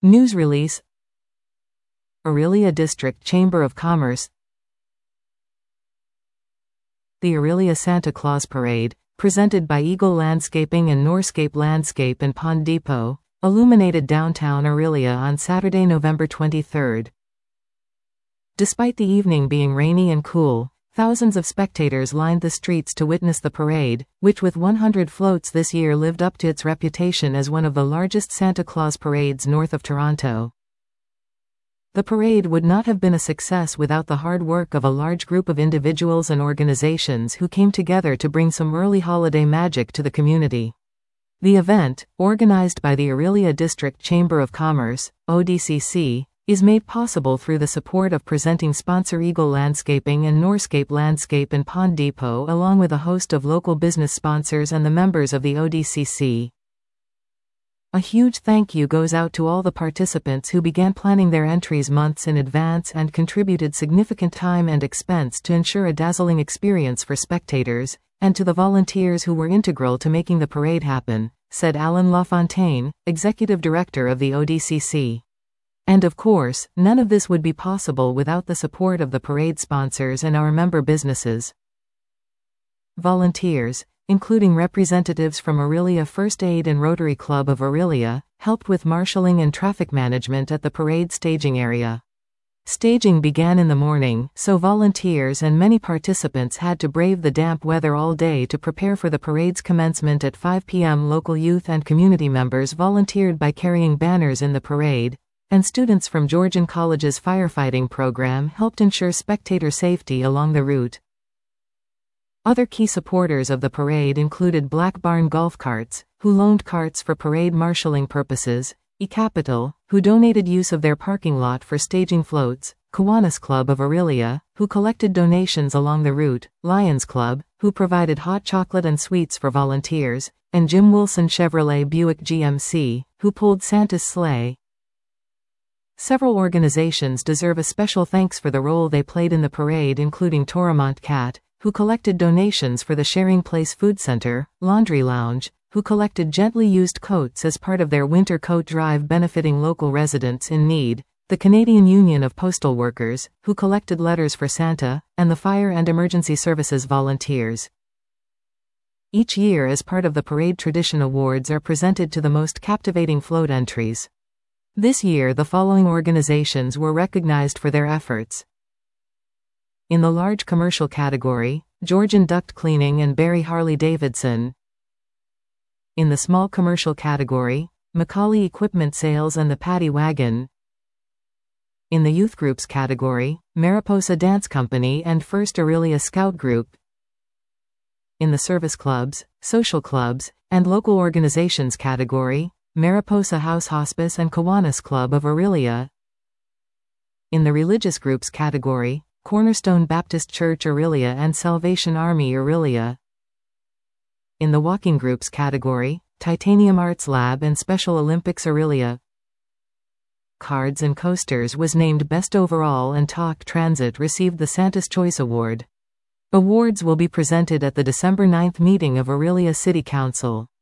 News release. Orillia District Chamber of Commerce. The Orillia Santa Claus Parade, presented by Eagle Landscaping and Norscape Landscape and Pond Depot, illuminated downtown Orillia on Saturday, November 23. Despite the evening being rainy and cool, thousands of spectators lined the streets to witness the parade, which with 100 floats this year lived up to its reputation as one of the largest Santa Claus parades north of Toronto. The parade would not have been a success without the hard work of a large group of individuals and organizations who came together to bring some early holiday magic to the community. The event, organized by the Orillia District Chamber of Commerce, ODCC, is made possible through the support of presenting sponsor Eagle Landscaping and Norscape Landscape and Pond Depot, along with a host of local business sponsors and the members of the ODCC. A huge thank you goes out to all the participants who began planning their entries months in advance and contributed significant time and expense to ensure a dazzling experience for spectators, and to the volunteers who were integral to making the parade happen, said Alan LaFontaine, Executive Director of the ODCC. And of course, none of this would be possible without the support of the parade sponsors and our member businesses. Volunteers, including representatives from Orillia First Aid and Rotary Club of Orillia, helped with marshalling and traffic management at the parade staging area. Staging began in the morning, so volunteers and many participants had to brave the damp weather all day to prepare for the parade's commencement at 5 p.m. Local youth and community members volunteered by carrying banners in the parade, and students from Georgian College's firefighting program helped ensure spectator safety along the route. Other key supporters of the parade included Black Barn Golf Carts, who loaned carts for parade marshalling purposes, eCapital, who donated use of their parking lot for staging floats, Kiwanis Club of Orillia, who collected donations along the route, Lions Club, who provided hot chocolate and sweets for volunteers, and Jim Wilson Chevrolet Buick GMC, who pulled Santa's sleigh. Several organizations deserve a special thanks for the role they played in the parade, including Toromont Cat, who collected donations for the Sharing Place Food Center, Laundry Lounge, who collected gently used coats as part of their winter coat drive benefiting local residents in need, the Canadian Union of Postal Workers, who collected letters for Santa, and the Fire and Emergency Services volunteers. Each year, as part of the Parade Tradition Awards, are presented to the most captivating float entries. This year the following organizations were recognized for their efforts. In the large commercial category, Georgian Duct Cleaning and Barry Harley-Davidson. In the small commercial category, Macaulay Equipment Sales and the Paddy Wagon. In the youth groups category, Mariposa Dance Company and First Orillia Scout Group. In the service clubs, social clubs, and local organizations category, Mariposa House Hospice and Kiwanis Club of Orillia. In the religious groups category, Cornerstone Baptist Church Orillia and Salvation Army Orillia. In the walking groups category, Titanium Arts Lab and Special Olympics Orillia. Cards and Coasters was named Best Overall, and Talk Transit received the Santa's Choice Award. Awards will be presented at the December 9 meeting of Orillia City Council.